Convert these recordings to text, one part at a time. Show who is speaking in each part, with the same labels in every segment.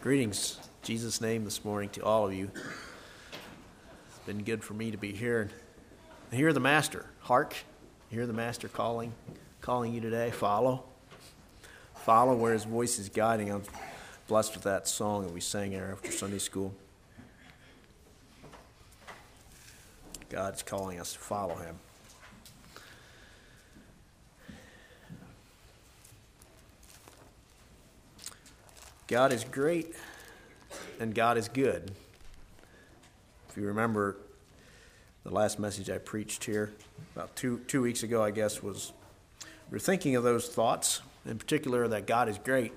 Speaker 1: Greetings, in Jesus' name this morning to all of you. It's been good for me to be here and hear the Master. Hark, hear the Master calling you today. Follow where His voice is guiding. I'm blessed with that song that we sang there after Sunday school. God's calling us to follow Him. God is great and God is good. If you remember, the last message I preached here about two weeks ago, I guess, was we're thinking of those thoughts, in particular that God is great.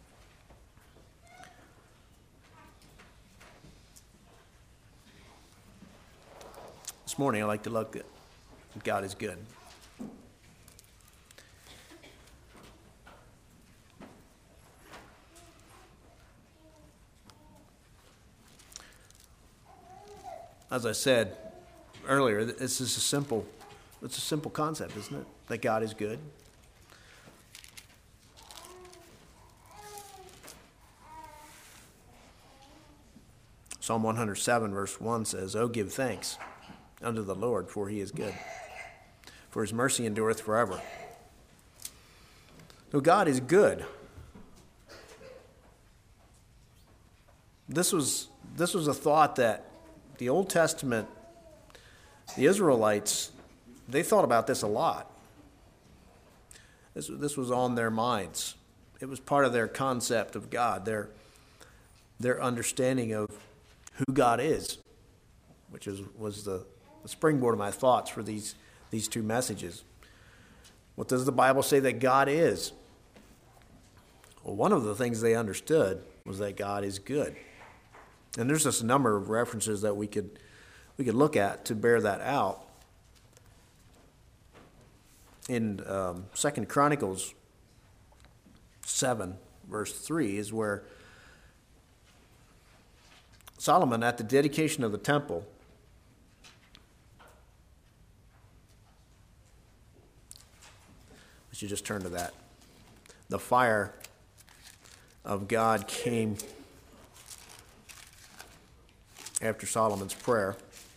Speaker 1: This morning, I'd like to look at God is good. As I said earlier, this is a simple concept, isn't it? That God is good. Psalm 107 verse 1 says, "Oh, give thanks unto the Lord, for He is good, for His mercy endureth forever." So God is good. This was a thought that the Old Testament, the Israelites, they thought about this a lot. This was on their minds. It was part of their concept of God, their understanding of who God is, which was the springboard of my thoughts for these two messages. What does the Bible say that God is? Well, one of the things they understood was that God is good. And there's just a number of references that we could look at to bear that out. In 2 Chronicles 7, verse 3, is where Solomon, at the dedication of the temple, let's just turn to that. The fire of God came after Solomon's prayer.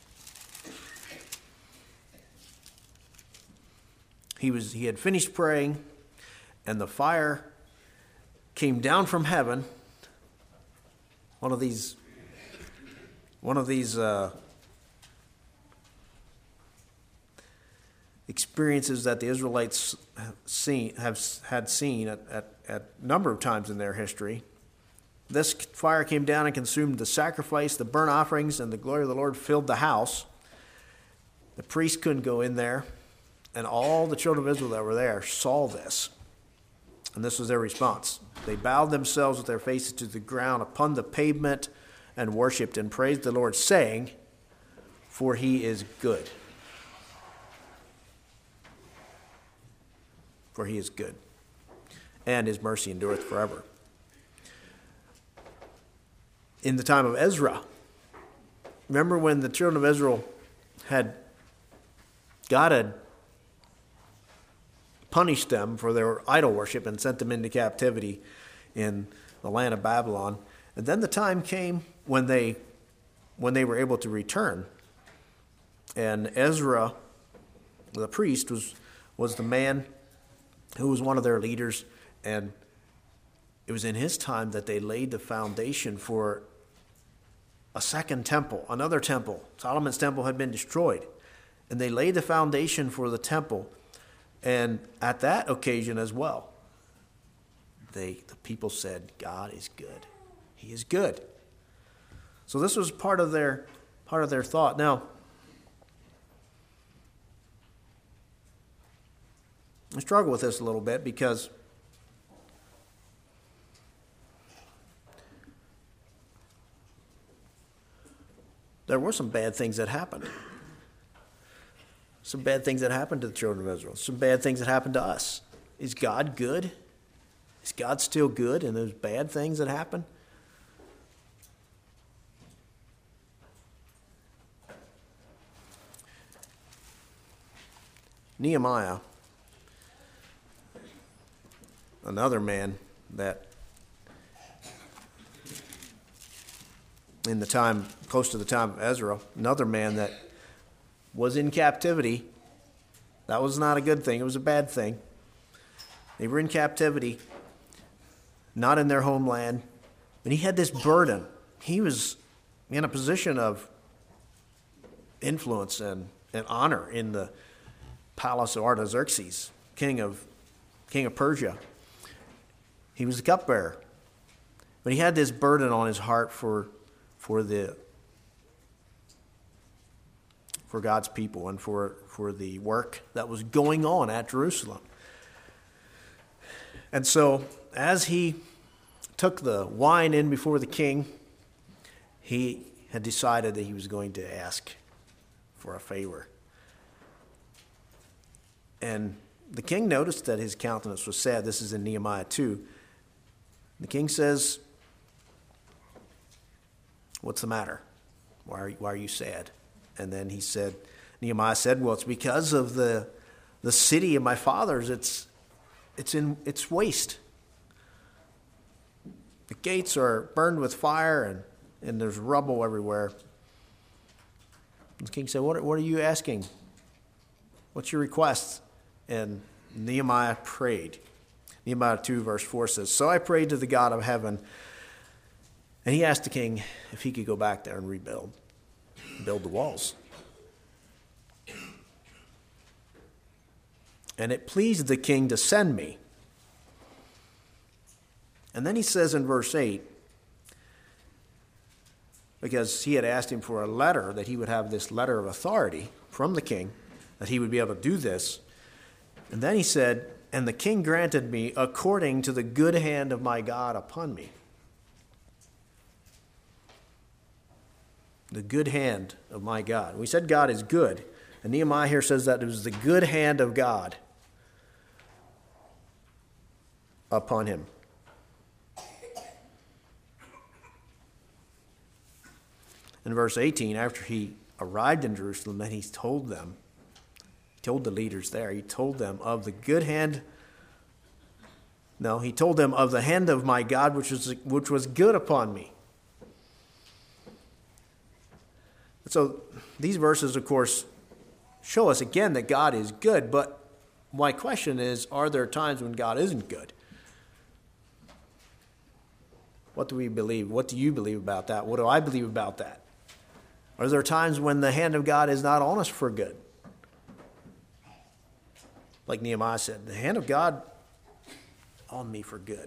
Speaker 1: He had finished praying, and the fire came down from heaven. One of these experiences that the Israelites had seen at a number of times in their history. This fire came down and consumed the sacrifice, the burnt offerings, and the glory of the Lord filled the house. The priest couldn't go in there, and all the children of Israel that were there saw this. And this was their response. They bowed themselves with their faces to the ground upon the pavement and worshipped and praised the Lord, saying, "For He is good." For He is good, and His mercy endureth forever. In the time of Ezra, remember when the children of Israel God had punished them for their idol worship and sent them into captivity in the land of Babylon. And then the time came when they were able to return. And Ezra, the priest, was the man who was one of their leaders, and it was in his time that they laid the foundation for a second temple, another temple. Solomon's temple had been destroyed, and they laid the foundation for the temple. And at that occasion as well, the people said, "God is good. He is good." So this was part of their thought. Now, I struggle with this a little bit because there were some bad things that happened. Some bad things that happened to the children of Israel. Some bad things that happened to us. Is God good? Is God still good in those bad things that happen? Nehemiah, another man that in the time, close to the time of Ezra, another man that was in captivity. That was not a good thing. It was a bad thing. They were in captivity, not in their homeland. And he had this burden. He was in a position of influence and honor in the palace of Artaxerxes, king of Persia. He was the cupbearer. But he had this burden on his heart for God's people and for the work that was going on at Jerusalem. And so as he took the wine in before the king, he had decided that he was going to ask for a favor. And the king noticed that his countenance was sad. This is in Nehemiah 2. The king says, "What's the matter? Why are you sad?" And then Nehemiah said, "Well, it's because of the city of my fathers. It's waste. The gates are burned with fire and there's rubble everywhere." The king said, "What are you asking? What's your request?" And Nehemiah prayed. Nehemiah 2 verse 4 says, "So I prayed to the God of heaven, and he asked the king if he could go back there and build the walls. And it pleased the king to send me." And then he says in verse 8, because he had asked him for a letter, that he would have this letter of authority from the king, that he would be able to do this. And then he said, "And the king granted me according to the good hand of my God upon me." The good hand of my God. We said God is good. And Nehemiah here says that it was the good hand of God upon him. In verse 18, after he arrived in Jerusalem, then he told the leaders there, he told them of the good hand. No, he told them of the hand of my God, which was good upon me. So these verses, of course, show us again that God is good. But my question is, are there times when God isn't good? What do we believe? What do you believe about that? What do I believe about that? Are there times when the hand of God is not on us for good? Like Nehemiah said, the hand of God on me for good.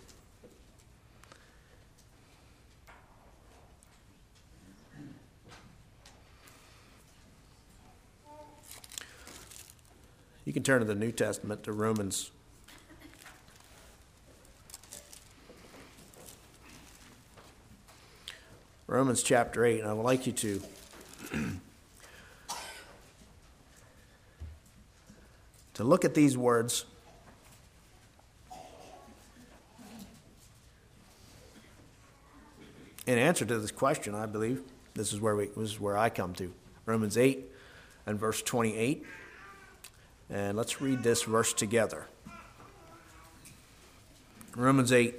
Speaker 1: You can turn to the New Testament, to Romans. Romans chapter 8, and I would like you to look at these words. In answer to this question, I believe, this is where I come to. Romans 8 and verse 28. And let's read this verse together. Romans 8,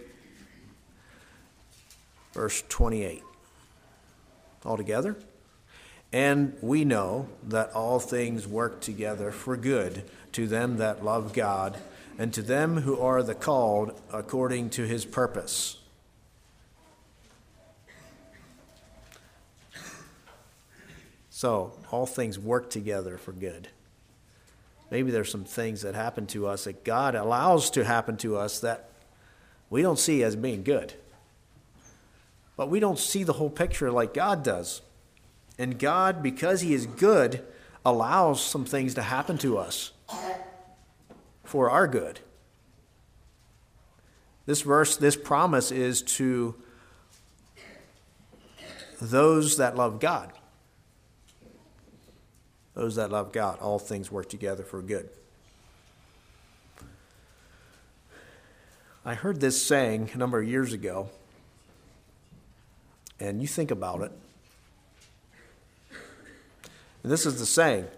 Speaker 1: verse 28. All together? "And we know that all things work together for good to them that love God, and to them who are the called according to his purpose." So, all things work together for good. Maybe there's some things that happen to us that God allows to happen to us that we don't see as being good. But we don't see the whole picture like God does. And God, because he is good, allows some things to happen to us for our good. This verse, this promise is to those that love God. Those that love God, all things work together for good. I heard this saying a number of years ago, and you think about it. And this is the saying: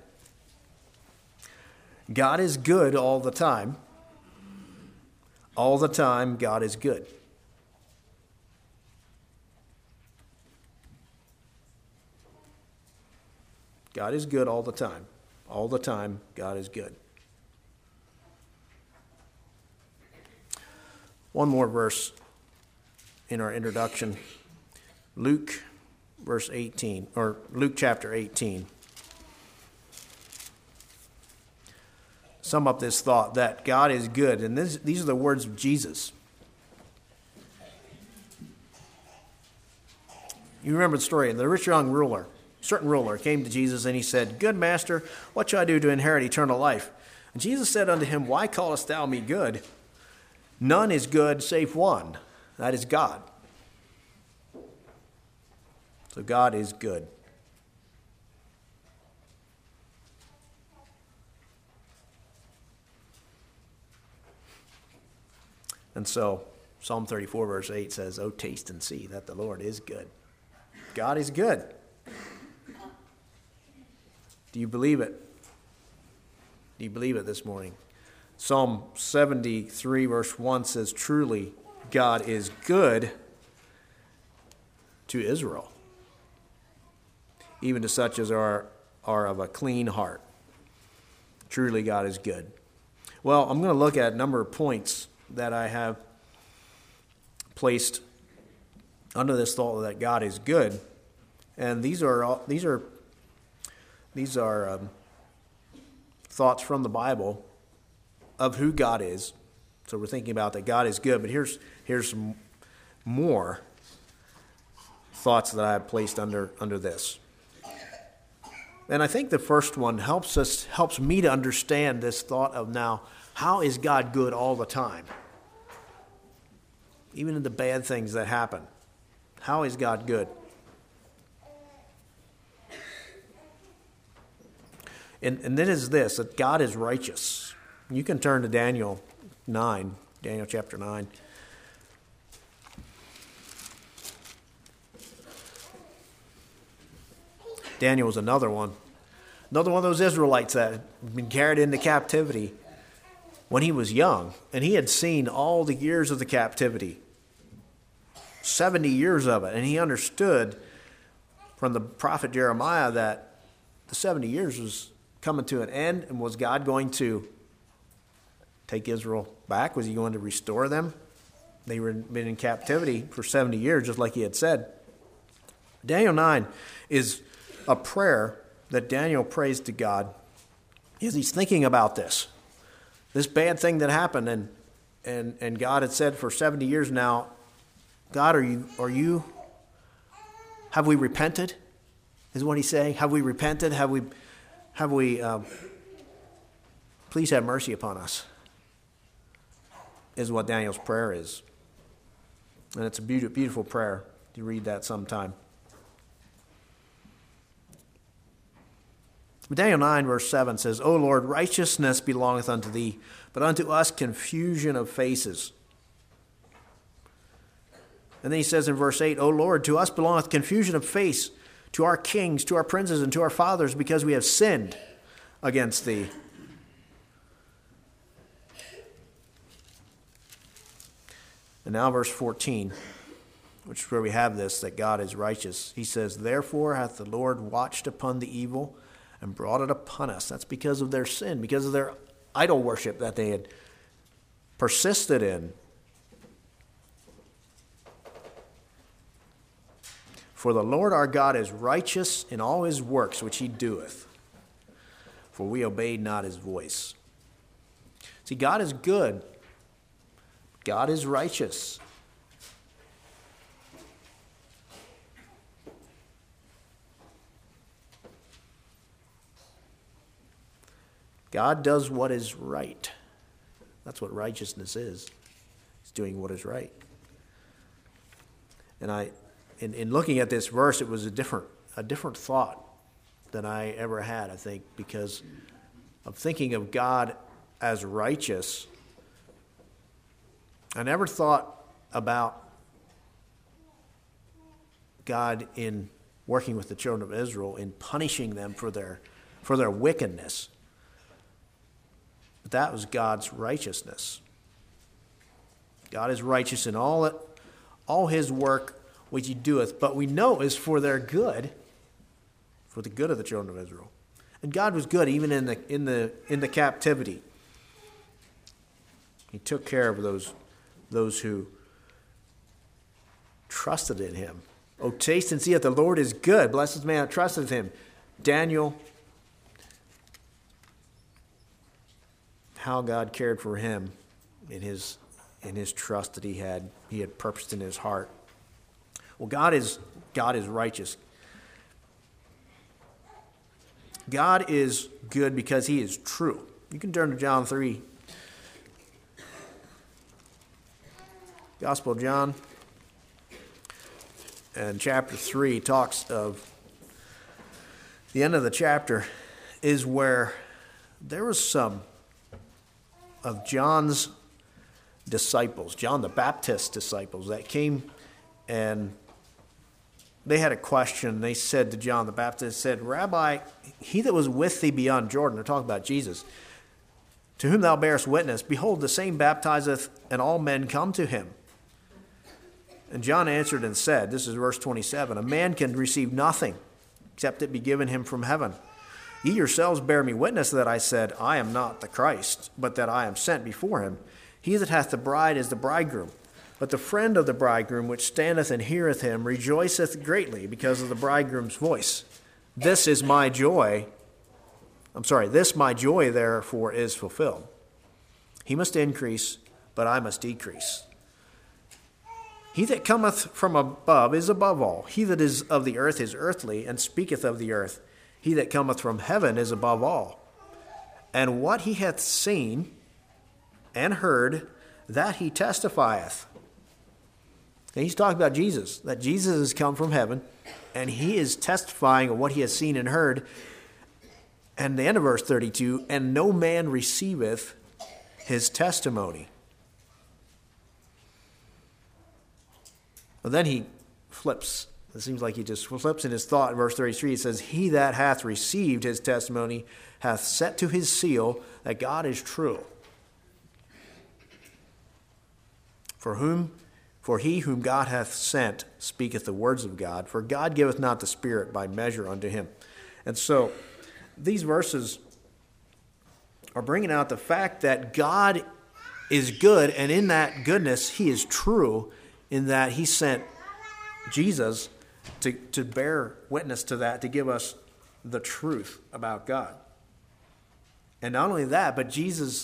Speaker 1: God is good all the time. All the time, God is good. God is good all the time. All the time, God is good. One more verse in our introduction. Luke verse 18, or Luke chapter 18. Sum up this thought that God is good. And these are the words of Jesus. You remember the story. The rich young ruler, certain ruler, came to Jesus and he said, "Good master, what shall I do to inherit eternal life?" And Jesus said unto him, "Why callest thou me good? None is good save one, that is God." So God is good. And so Psalm 34 verse 8 says, "Oh, taste and see that the Lord is good." God is good. Do you believe it? Do you believe it this morning? Psalm 73 verse 1 says, "Truly God is good to Israel, even to such as are of a clean heart." Truly God is good. Well, I'm going to look at a number of points that I have placed under this thought that God is good, and these are thoughts from the Bible of who God is. So we're thinking about that God is good, but here's some more thoughts that I have placed under this. And I think the first one helps me to understand this thought of now, how is God good all the time? Even in the bad things that happen. How is God good? And it is this, that God is righteous. You can turn to Daniel chapter 9. Daniel was another one of those Israelites that had been carried into captivity when he was young. And he had seen all the years of the captivity. 70 years of it. And he understood from the prophet Jeremiah that the 70 years was coming to an end. And was God going to take Israel back? Was he going to restore them? They were been in captivity for 70 years, just like he had said. Daniel 9 is a prayer that Daniel prays to God as he's thinking about this bad thing that happened. And God had said for 70 years now, God, have we repented? Is what he's saying. Have we repented? Have we, please have mercy upon us, is what Daniel's prayer is. And it's a beautiful prayer. You read that sometime. Daniel 9 verse 7 says, "O Lord, righteousness belongeth unto thee, but unto us confusion of faces." And then he says in verse 8, "O Lord, to us belongeth confusion of face, to our kings, to our princes, and to our fathers, because we have sinned against thee." And now verse 14, which is where we have this, that God is righteous. He says, "Therefore hath the Lord watched upon the evil and brought it upon us." That's because of their sin, because of their idol worship that they had persisted in. "For the Lord our God is righteous in all his works which he doeth, for we obeyed not his voice." See, God is good. God is righteous. God does what is right. That's what righteousness is. It's doing what is right. And in looking at this verse, it was a different thought than I ever had, I think, because of thinking of God as righteous. I never thought about God in working with the children of Israel in punishing them for their wickedness. But that was God's righteousness. God is righteous in all his work which he doeth, but we know is for their good, for the good of the children of Israel. And God was good even in the captivity. He took care of those who trusted in him. Oh, taste and see that the Lord is good. Blessed the man that trusted him. Daniel, how God cared for him in his trust that he had purposed in his heart. Well, God is righteous. God is good because he is true. You can turn to John 3. Gospel of John and chapter 3 talks of the end of the chapter is where there was some of John's disciples, John the Baptist's disciples, that came and they had a question. They said to John the Baptist, said, Rabbi, he that was with thee beyond Jordan, they're talking about Jesus, to whom thou bearest witness, behold, the same baptizeth, and all men come to him. And John answered and said, this is verse 27, a man can receive nothing except it be given him from heaven. Ye yourselves bear me witness that I said, I am not the Christ, but that I am sent before him. He that hath the bride is the bridegroom. But the friend of the bridegroom, which standeth and heareth him, rejoiceth greatly because of the bridegroom's voice. This my joy, therefore, is fulfilled. He must increase, but I must decrease. He that cometh from above is above all. He that is of the earth is earthly, and speaketh of the earth. He that cometh from heaven is above all. And what he hath seen and heard, that he testifieth. And he's talking about Jesus, that Jesus has come from heaven, and he is testifying of what he has seen and heard. And the end of verse 32, and no man receiveth his testimony. Well, then he flips. It seems like he just flips in his thought. In verse 33, it says, he that hath received his testimony hath set to his seal that God is true. For he whom God hath sent speaketh the words of God, for God giveth not the Spirit by measure unto him. And so these verses are bringing out the fact that God is good, and in that goodness he is true, in that he sent Jesus to bear witness to that, to give us the truth about God. And not only that, but Jesus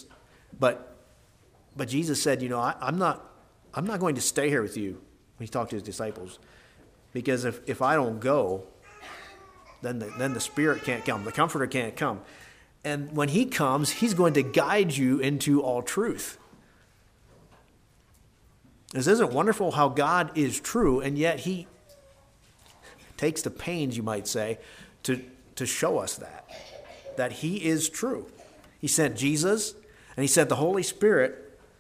Speaker 1: said, I'm not going to stay here with you, when he talked to his disciples, because if I don't go, then the Spirit can't come, the Comforter can't come. And when he comes, he's going to guide you into all truth. Isn't it wonderful how God is true, and yet he takes the pains, you might say, to show us that he is true. He sent Jesus, and he sent the Holy Spirit.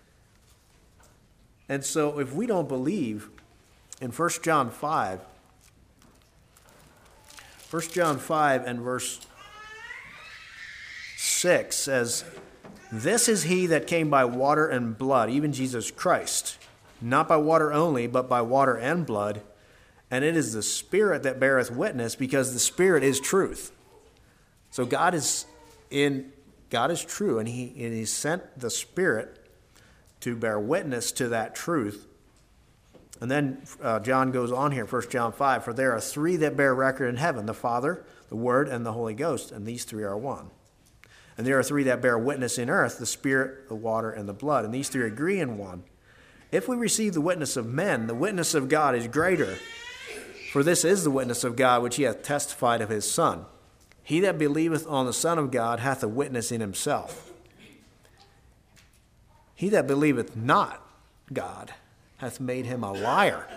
Speaker 1: And so if we don't believe in 1 John 5 and verse 6 says, this is he that came by water and blood, even Jesus Christ, not by water only, but by water and blood. And it is the Spirit that beareth witness, because the Spirit is truth. So God is true, and he sent the Spirit to bear witness to that truth. And then John goes on here, 1 John 5, for there are three that bear record in heaven, the Father, the Word, and the Holy Ghost, and these three are one. And there are three that bear witness in earth, the Spirit, the water, and the blood, and these three agree in one. If we receive the witness of men, the witness of God is greater. For this is the witness of God which he hath testified of his Son. He that believeth on the Son of God hath a witness in himself. He that believeth not God hath made him a liar.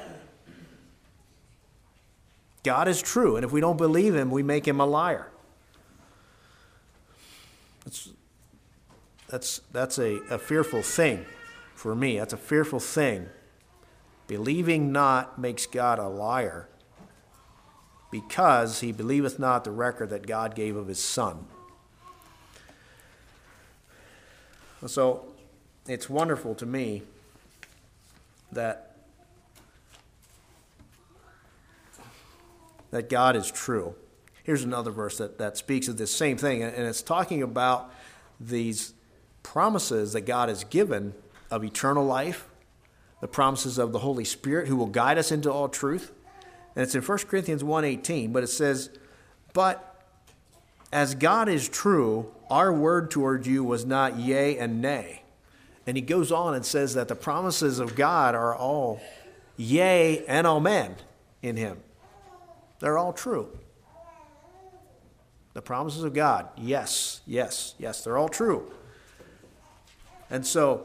Speaker 1: God is true, and if we don't believe him, we make him a liar. That's a fearful thing for me. That's a fearful thing. Believing not makes God a liar, because he believeth not the record that God gave of his Son. So it's wonderful to me that God is true. Here's another verse that speaks of this same thing, and it's talking about these promises that God has given of eternal life, the promises of the Holy Spirit who will guide us into all truth. And it's in 1 Corinthians 1:18, but it says, "But as God is true, our word toward you was not yea and nay." And he goes on and says that the promises of God are all yea and amen in him. They're all true. The promises of God, yes, yes, yes, they're all true. And so,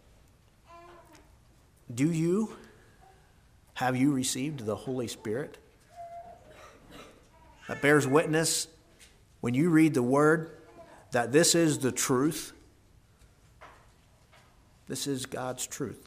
Speaker 1: have you received the Holy Spirit that bears witness when you read the Word that this is the truth? This is God's truth.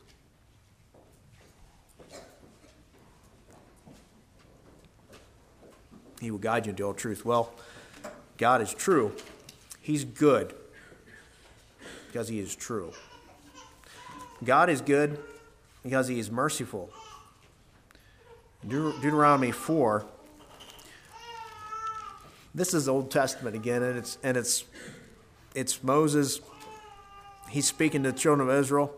Speaker 1: He will guide you into all truth. Well, God is true. He's good because he is true. God is good because he is merciful. Deuteronomy 4. This is the Old Testament again, and it's Moses. He's speaking to the children of Israel,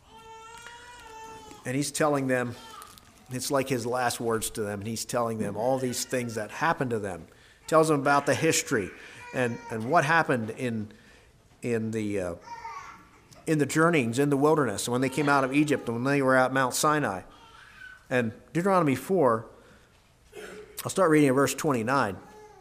Speaker 1: and he's telling them, it's like his last words to them, and he's telling them all these things that happened to them. Tells them about the history and what happened in the journeyings in the wilderness, when they came out of Egypt, and when they were at Mount Sinai. And Deuteronomy 4, I'll start reading at verse 29.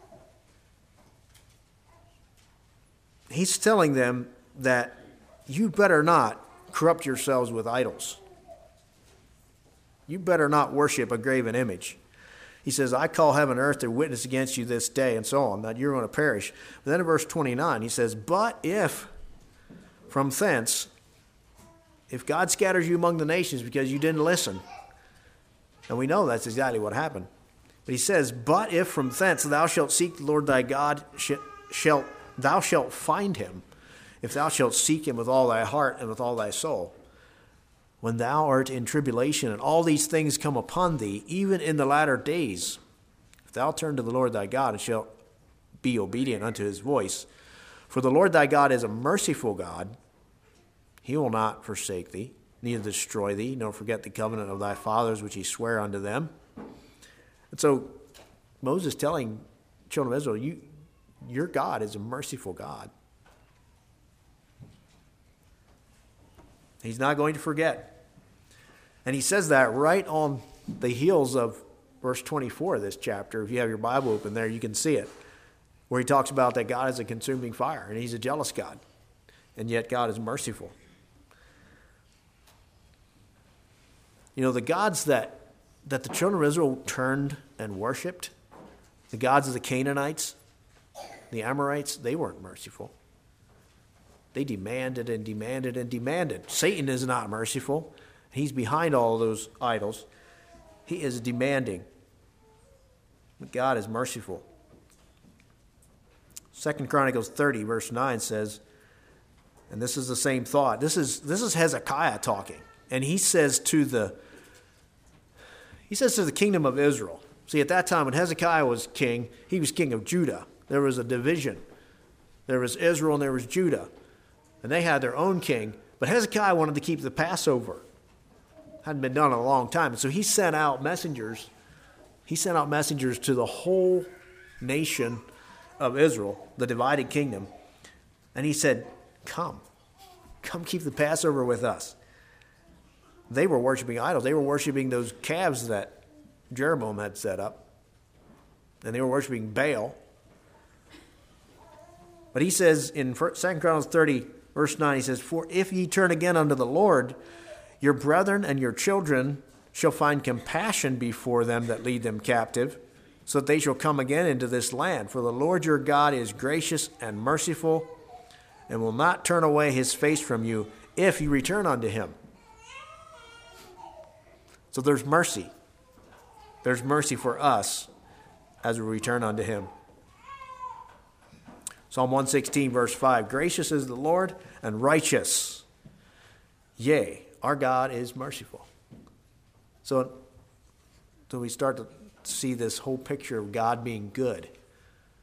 Speaker 1: He's telling them that you better not corrupt yourselves with idols. You better not worship a graven image. He says, I call heaven and earth to witness against you this day, and so on, that you're going to perish. But then in verse 29, he says, but if from thence, if God scatters you among the nations because you didn't listen, and we know that's exactly what happened. But he says, but if from thence thou shalt seek the Lord thy God, thou shalt find him, if thou shalt seek him with all thy heart and with all thy soul. When thou art in tribulation and all these things come upon thee, even in the latter days, if thou turn to the Lord thy God and shalt be obedient unto his voice, for the Lord thy God is a merciful God, he will not forsake thee, neither destroy thee, nor forget the covenant of thy fathers which he sware unto them. And so Moses telling children of Israel, your God is a merciful God. He's not going to forget. And he says that right on the heels of verse 24 of this chapter. If you have your Bible open there, you can see it, where he talks about that God is a consuming fire, and he's a jealous God, and yet God is merciful. You know, the gods that the children of Israel turned and worshipped, the gods of the Canaanites, the Amorites, they weren't merciful. They demanded and demanded and demanded. Satan is not merciful. He's behind all those idols. He is demanding. But God is merciful. 2 Chronicles 30, verse 9 says, and this is the same thought. This is Hezekiah talking. And he says to the kingdom of Israel. See, at that time when Hezekiah was king, he was king of Judah. There was a division. There was Israel and there was Judah. And they had their own king. But Hezekiah wanted to keep the Passover. Hadn't been done in a long time. And so he sent out messengers. He sent out messengers to the whole nation of Israel, the divided kingdom. And he said, come keep the Passover with us. They were worshiping idols. They were worshiping those calves that Jeroboam had set up. And they were worshiping Baal. But he says in 2 Chronicles 30, verse 9, he says, for if ye turn again unto the Lord, your brethren and your children shall find compassion before them that lead them captive, so that they shall come again into this land. For the Lord your God is gracious and merciful, and will not turn away his face from you if you return unto him. So there's mercy. There's mercy for us as we return unto him. Psalm 116, verse 5, gracious is the Lord and righteous. Yea, our God is merciful. So we start to see this whole picture of God being good.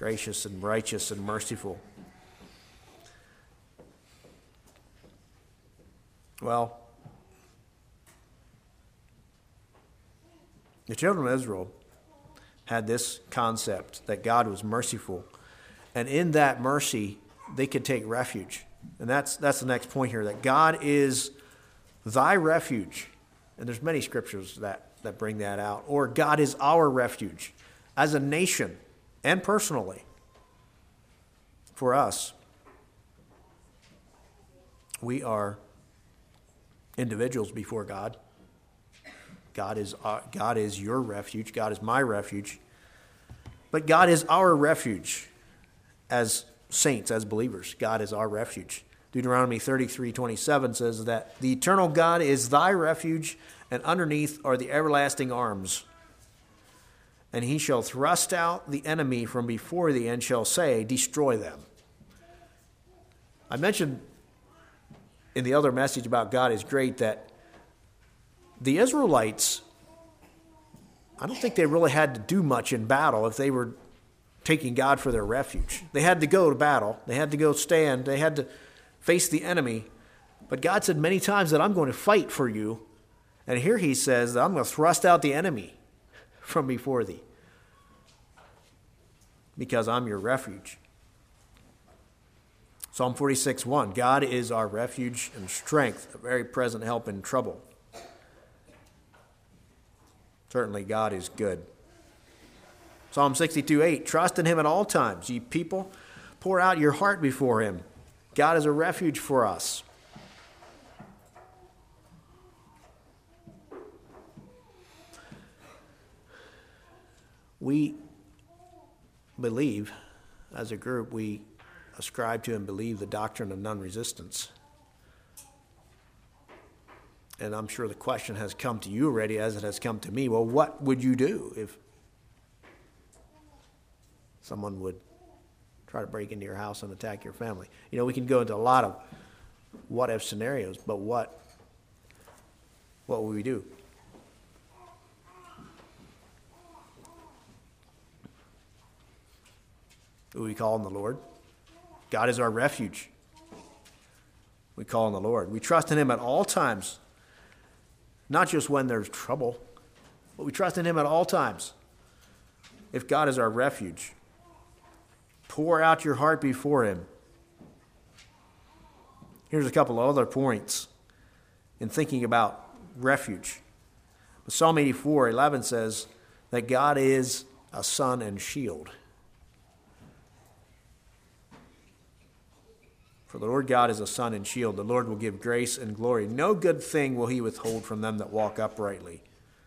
Speaker 1: gracious and righteous and merciful. Well, the children of Israel had this concept that God was merciful, and in that mercy they could take refuge. And that's the next point here, that God is thy refuge. And there's many scriptures that bring that out. Or God is our refuge as a nation and personally for us. We are individuals before God. God is your refuge. God is my refuge. But God is our refuge as saints, as believers. God is our refuge. Deuteronomy 33:27 says that the eternal God is thy refuge, and underneath are the everlasting arms. And he shall thrust out the enemy from before thee, and shall say, destroy them. I mentioned in the other message about God is great that the Israelites, I don't think they really had to do much in battle if they were taking God for their refuge. They had to go to battle. They had to go stand. They had to face the enemy. But God said many times that I'm going to fight for you. And here he says that I'm going to thrust out the enemy from before thee, because I'm your refuge. Psalm 46:1, God is our refuge and strength, a very present help in trouble. Certainly God is good. Psalm 62:8, trust in him at all times, ye people. Pour out your heart before him. God is a refuge for us. We believe, as a group, we ascribe to and believe the doctrine of non-resistance. And I'm sure the question has come to you already, as it has come to me. Well, what would you do if someone would try to break into your house and attack your family? You know, we can go into a lot of what-if scenarios, but what would we do? Do we call on the Lord? God is our refuge. We call on the Lord. We trust in him at all times, not just when there's trouble, but we trust in him at all times. If God is our refuge, pour out your heart before him. Here's a couple of other points in thinking about refuge. Psalm 84:11 says that God is a sun and shield. For the Lord God is a sun and shield. The Lord will give grace and glory. No good thing will he withhold from them that walk uprightly.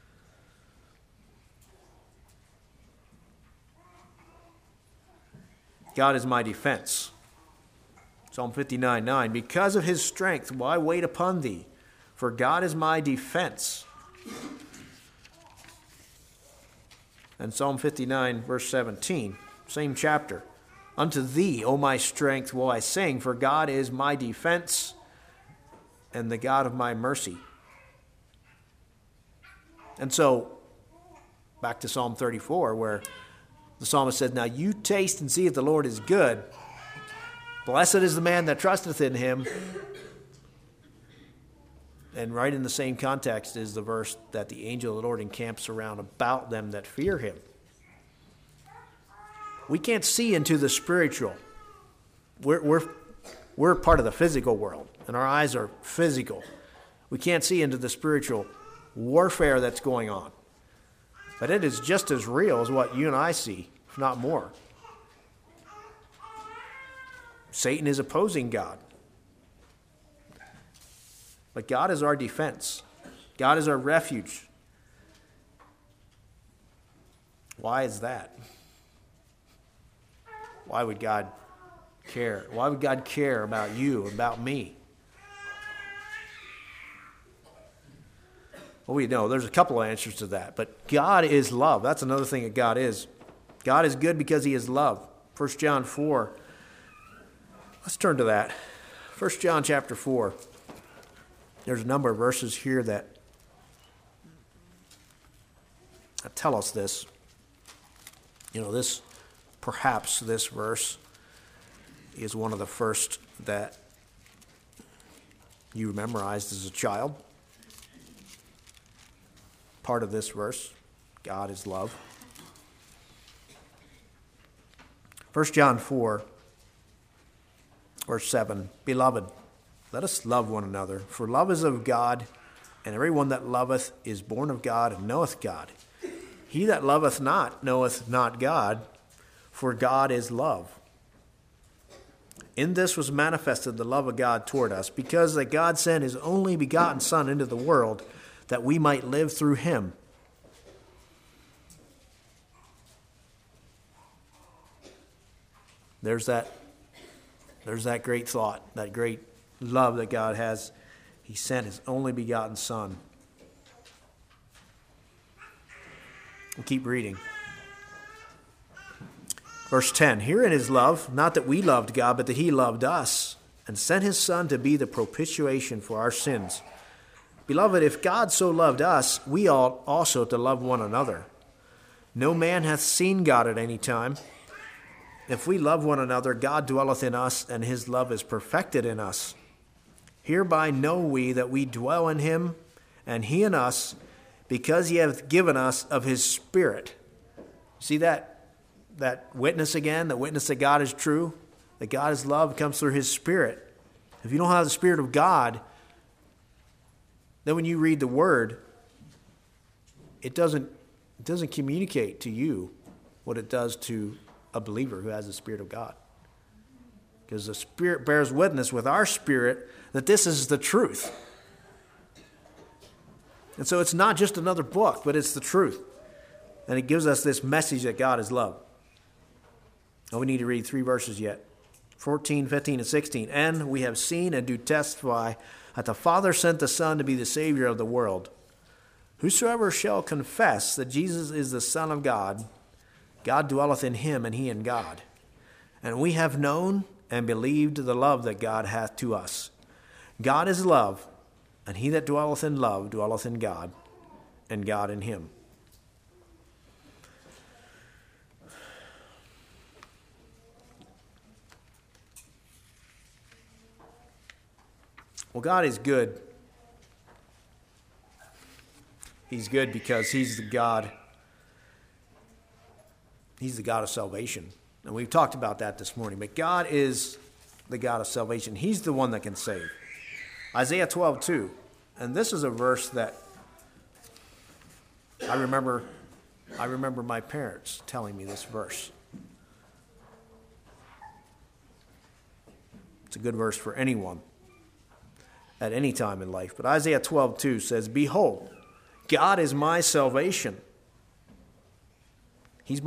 Speaker 1: God is my defense. Psalm 59:9, because of his strength will I wait upon thee, for God is my defense. And Psalm 59, verse 17, same chapter. Unto thee, O my strength, will I sing, for God is my defense and the God of my mercy. And so, back to Psalm 34, where the psalmist said, now you taste and see that the Lord is good. Blessed is the man that trusteth in him. And right in the same context is the verse that the angel of the Lord encamps around about them that fear him. We can't see into the spiritual. We're part of the physical world, and our eyes are physical. We can't see into the spiritual warfare that's going on. But it is just as real as what you and I see, if not more. Satan is opposing God. But God is our defense. God is our refuge. Why is that? Why would God care? Why would God care about you, about me? Well, we know there's a couple of answers to that. But God is love. That's another thing that God is. God is good because he is love. 1 John 4. Let's turn to that. 1 John chapter 4. There's a number of verses here that tell us this. You know, this perhaps this verse is one of the first that you memorized as a child. Part of this verse, God is love. 1 John 4, verse 7, Beloved, let us love one another, for love is of God, and everyone that loveth is born of God and knoweth God. He that loveth not knoweth not God, for God is love. In this was manifested the love of God toward us, because that God sent his only begotten Son into the world, that we might live through him. There's that great thought, that great love that God has. He sent his only begotten Son. We'll keep reading. Verse 10, Herein is love, not that we loved God, but that he loved us, and sent his Son to be the propitiation for our sins. Beloved, if God so loved us, we ought also to love one another. No man hath seen God at any time. If we love one another, God dwelleth in us, and his love is perfected in us. Hereby know we that we dwell in him, and he in us, because he hath given us of his Spirit. See that witness again, the witness that God is true, that God is love, comes through his Spirit. If you don't have the Spirit of God, then when you read the Word, it doesn't communicate to you what it does to a believer who has the Spirit of God. Because the Spirit bears witness with our spirit that this is the truth. And so it's not just another book, but it's the truth. And it gives us this message that God is love. Oh, we need to read 3 verses yet. 14, 15, and 16. And we have seen and do testify that the Father sent the Son to be the Savior of the world. Whosoever shall confess that Jesus is the Son of God, God dwelleth in him, and he in God. And we have known and believed the love that God hath to us. God is love, and he that dwelleth in love dwelleth in God, and God in him. Well, God is good. He's good because he's the God. He's the God of salvation. And we've talked about that this morning. But God is the God of salvation. He's the one that can save. Isaiah 12:2. And this is a verse that I remember my parents telling me this verse. It's a good verse for anyone at any time in life. But Isaiah 12:2 says, Behold, God is my salvation. He's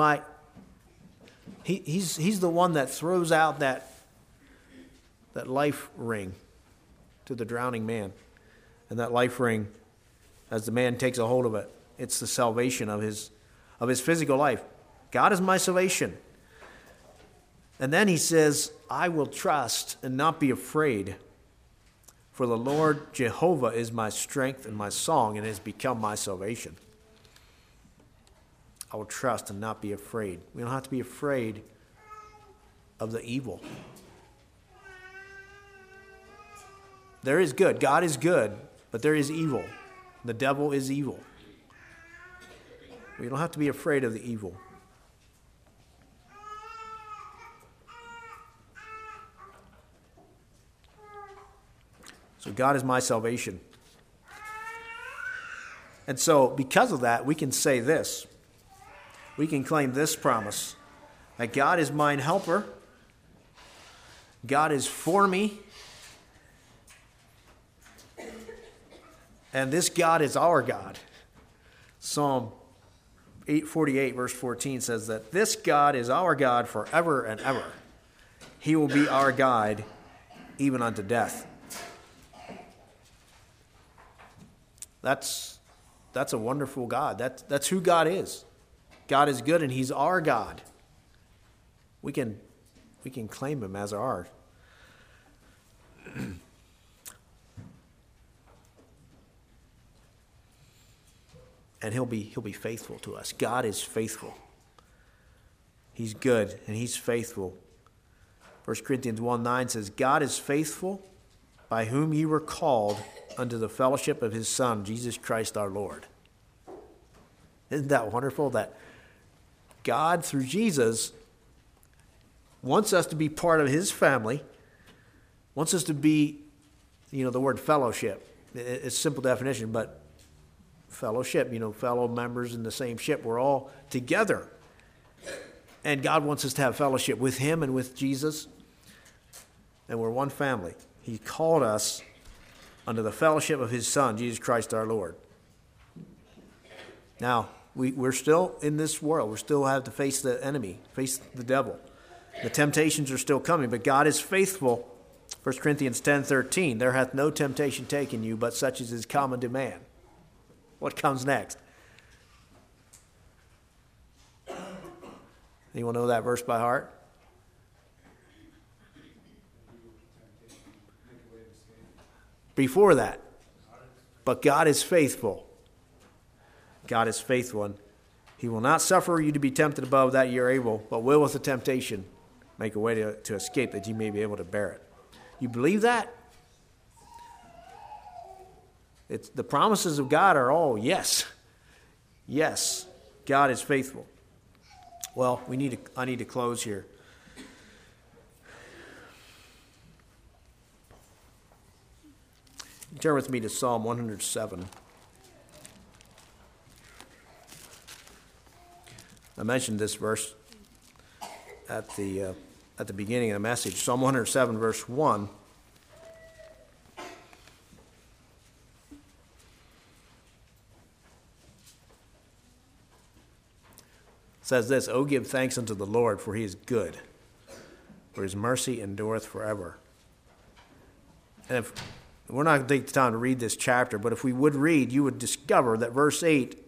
Speaker 1: the one that throws out that life ring to the drowning man. And that life ring, as the man takes a hold of it, it's the salvation of his physical life. God is my salvation. And then he says, I will trust and not be afraid. For the Lord Jehovah is my strength and my song, and has become my salvation. I will trust and not be afraid. We don't have to be afraid of the evil. There is good. God is good, but there is evil. The devil is evil. We don't have to be afraid of the evil. So God is my salvation. And so because of that, we can say this. We can claim this promise, that God is mine helper. God is for me. And this God is our God. Psalm 8:48 verse 14 says that this God is our God forever and ever. He will be our guide even unto death. That's a wonderful God. That's who God is. God is good, and he's our God. We can claim him as ours. And he'll be faithful to us. God is faithful. He's good and he's faithful. 1 Corinthians 1:9 says, God is faithful, by whom ye were called unto the fellowship of his Son, Jesus Christ our Lord. Isn't that wonderful that God, through Jesus, wants us to be part of his family, wants us to be, the word fellowship. It's a simple definition, but fellowship, fellow members in the same ship. We're all together. And God wants us to have fellowship with him and with Jesus. And we're one family. He called us under the fellowship of his Son, Jesus Christ our Lord. Now, we're still in this world. We still have to face the enemy, face the devil. The temptations are still coming, but God is faithful. 1 Corinthians 10:13, there hath no temptation taken you, but such as is common to man. What comes next? Anyone know that verse by heart? Before that. But God is faithful. God is faithful, and he will not suffer you to be tempted above that you are able, but will with the temptation make a way to escape, that you may be able to bear it. You believe that? It's the promises of God are all yes. Yes, God is faithful. Well, I need to close here. Turn with me to Psalm 107. I mentioned this verse at the beginning of the message. Psalm 107, verse 1. Says this, "O give thanks unto the Lord, for he is good, for his mercy endureth forever." And if we're not going to take the time to read this chapter, but if we would read, you would discover that verse 8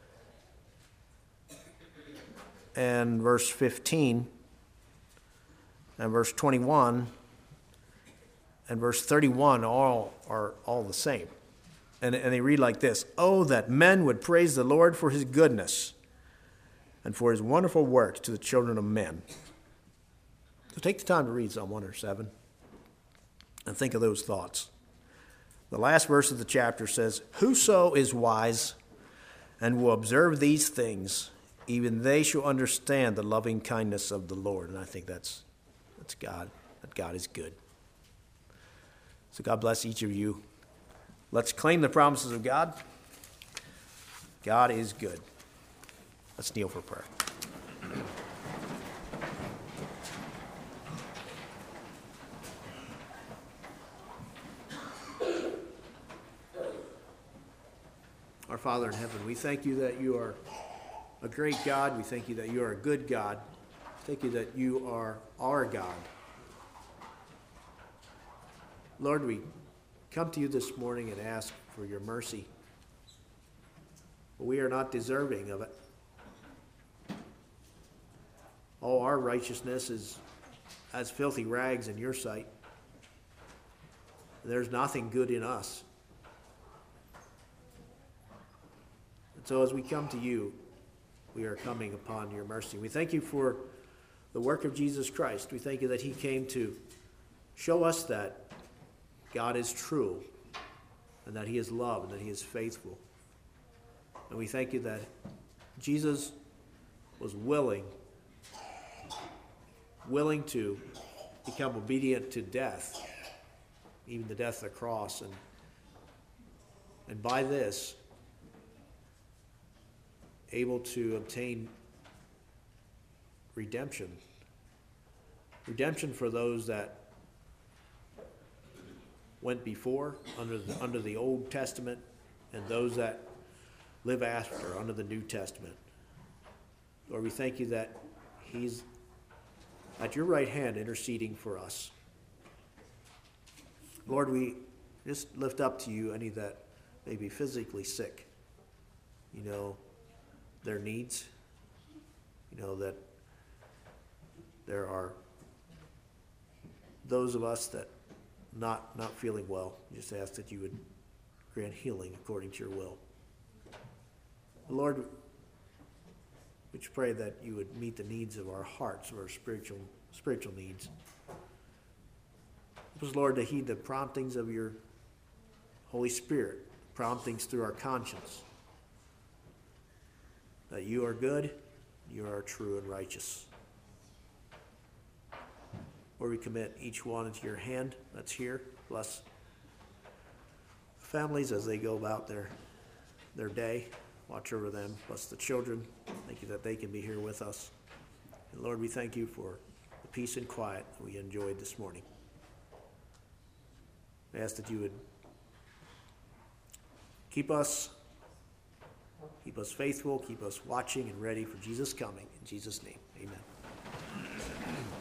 Speaker 1: and verse 15 and verse 21 and verse 31 are all the same. And they read like this, "Oh, that men would praise the Lord for his goodness and for his wonderful works to the children of men." So take the time to read Psalm 107 and think of those thoughts. The last verse of the chapter says, "Whoso is wise and will observe these things, even they shall understand the loving kindness of the Lord." And I think that's God, that God is good. So God bless each of you. Let's claim the promises of God. God is good. Let's kneel for prayer. Our Father in heaven, we thank you that you are a great God. We thank you that you are a good God. Thank you that you are our God. Lord, we come to you this morning and ask for your mercy. We are not deserving of it. All our righteousness is as filthy rags in your sight. There's nothing good in us. And so as we come to you, we are coming upon your mercy. We thank you for the work of Jesus Christ. We thank you that he came to show us that God is true and that he is love and that he is faithful. And we thank you that Jesus was willing to become obedient to death, even the death of the cross. And by this, able to obtain redemption for those that went before under the Old Testament and those that live after under the New Testament. Lord, we thank you that he's at your right hand interceding for us. Lord, we just lift up to you any that may be physically sick. You know their needs. You know that there are those of us that not feeling well. Just ask that you would grant healing according to your will. Lord, We just pray that you would meet the needs of our hearts, of our spiritual needs. Help us, Lord, to heed the promptings of your Holy Spirit, promptings through our conscience, that you are good, you are true and righteous. Lord, we commit each one into your hand that's here. Bless families as they go about their day. Watch over them. Bless the children. Thank you that they can be here with us. And Lord, we thank you for the peace and quiet that we enjoyed this morning. I ask that you would keep us faithful, keep us watching and ready for Jesus' coming. In Jesus' name, amen.